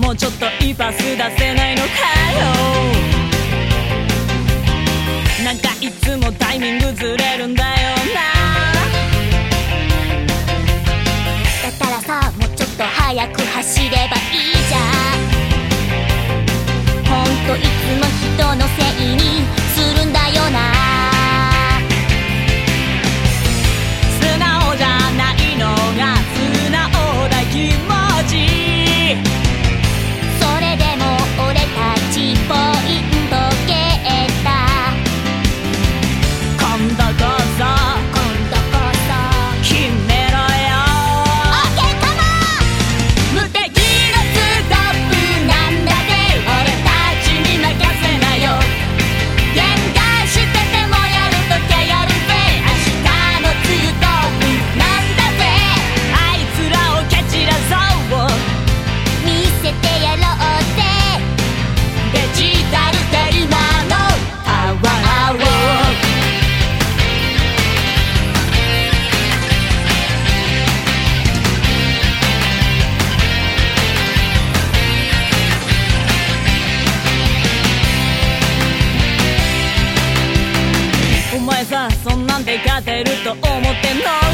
もうちょっといいパス出せないのかよ。なんかいつもタイミングずれるんだよな。 だったらさ、もうちょっと早く走ればいいじゃん。ほんといつも人のせいにするんだよな。 素直じゃないのが素直な気持ち。 それでも俺たちポイントゲッター。 今度こそ決めろよ。 OK カモン。 無敵のストップなんだぜ。俺たちに任せなよ。喧嘩しててもやるときゃやるぜ。明日のツートップなんだぜ。あいつらを蹴散らそう。 見せてやろうぜ。 デジタルで今のパワーを。お前さ、そんなんで勝てると思ってんの？